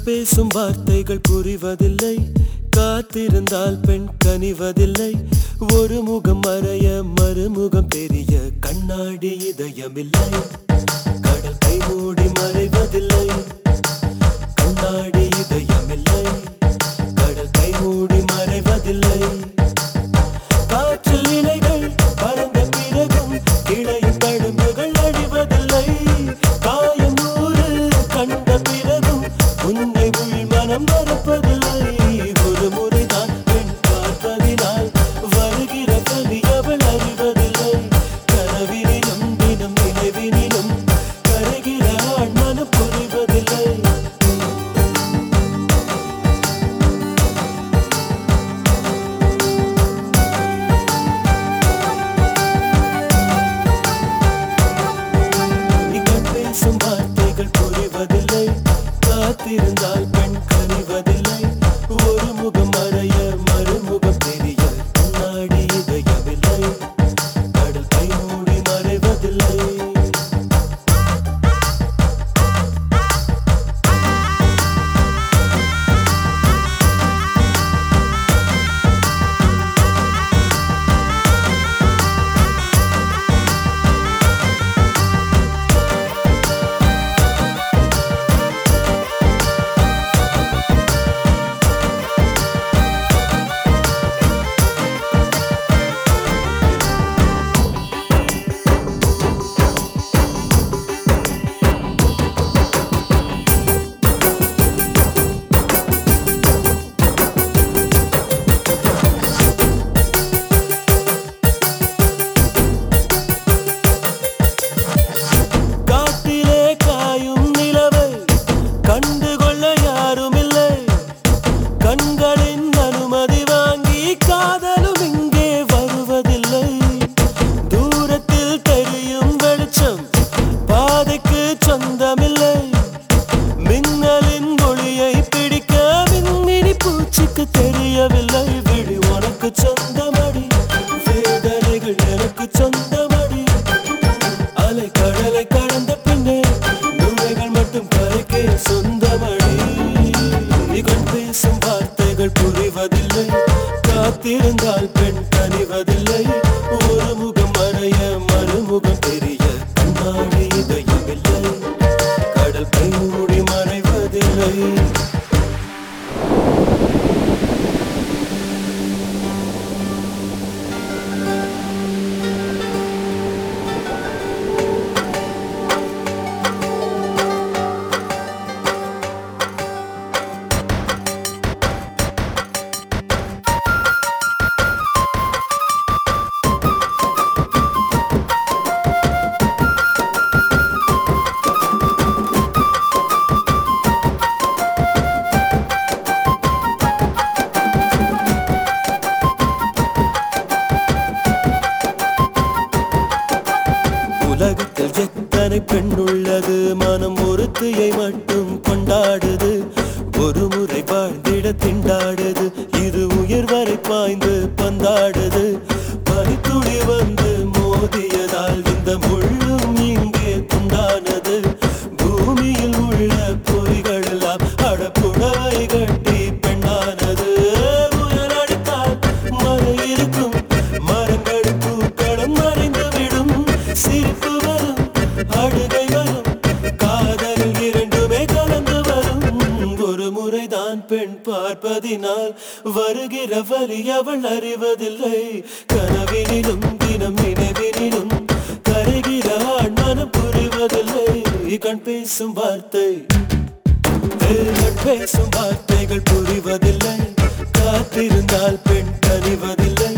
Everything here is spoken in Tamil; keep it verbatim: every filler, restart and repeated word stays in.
பேசும் வார்த்தைகள் புரிவதில்லை, காத்திருந்தால் பெண் கனிவதில்லை. ஒரு முகம் மறைய மறுமுகம் தெரிய கண்ணாடி இதயமில்லை. கடல் கை மூடி மறைவதில்லை, கண்ணாடி இதயமில்லை. கடல் கை மூடி மறைவதில்லை. காற்றில் இலைகள் பறந்த பிறகும் இடையில் தழும்புகள் அழிவதில்லை. காயம் நூறு கண்ட பிறகும் உன்னை உள் மனம் மறப்பதில்லை. ஒரு முறைதான் பெண் பார்ப்பதினால் வருகிற வலி அவள் அறிவதில்லை. கனவினிலும் தினம் நினைவினிலும் கரைகிற ஆண் மனம் புரிவதில்லை. பேசும் வார்த்தைகள் புரிவதில்லை, காத்திருந்தால் பெண் கனிவதில்லை. ஒரு முகம் மறைய மறுமுகம் தெரிய கண்ணாடி இதயமில்லை. கடல் கை மூடி மறைவதில்லை. கண்களின் அனுமதி வாங்கி காதலும் இங்கே வருவதில்லை. தூரத்தில் தெரியும் வெளிச்சம் பாதைக்கு சொந்தமில்லை. மின்னலின் ஒளியை பிடிக்க விண்மினி பூச்சிக்கு தெரியவில்லை. விழி உனக்கு சொந்தமடி, வேதனைகள் எனக்கு சொந்தமடி. அலை கடலை கடந்த பின்னே நுழைகள் மட்டும் கரைக்கே சொந்தமடி. கண் பேசும் வார்த்தைகள் புரிவதில்லை, காத்திருந்தால் பெண் கனிவதில்லை. ஒரு முகம் மறைய மறுமுகம் தெரிய கண்ணாடி இதயமில்லை. கடல் கை மூடி மறைவதில்லை. உலகத்தில் எத்தனை பெண் உள்ளது, மனம் ஒருத்தியை மட்டும் கொண்டாடுது. ஒரு முறை வாழ்ந்திட திண்டாடுது, இது உயிர் வரை பாய்ந்து பந்தாடுது. பனித்துளி வந்து மோதியதால் இந்த முள்ளும் இங்கே துண்டானது. பூமியில் உள்ள பொறிகள் எல்லாம் அடப்புடவை கட்டி பெண்ணானது. புயல் அடித்தால் மழை இருக்கும், மரங்கள் பூக்களும் மறைந்து விடும். சிரிப்பு வரும், அழுகை வரும், காதலில் இரண்டுமே கலந்து வரும். ஒரு முறைதான் பெண் பார்ப்பதினால் வருகிற வலி அவள் அறிவதில்லை. கனவினிலும் தினம் நினைவினிலும் கரைகிற ஆண் மனம் புரிவதில்லை. கண் பேசும் வார்த்தை கண் பேசும் வார்த்தைகள் புரிவதில்லை, காத்திருந்தால் பெண் கனிவதில்லை.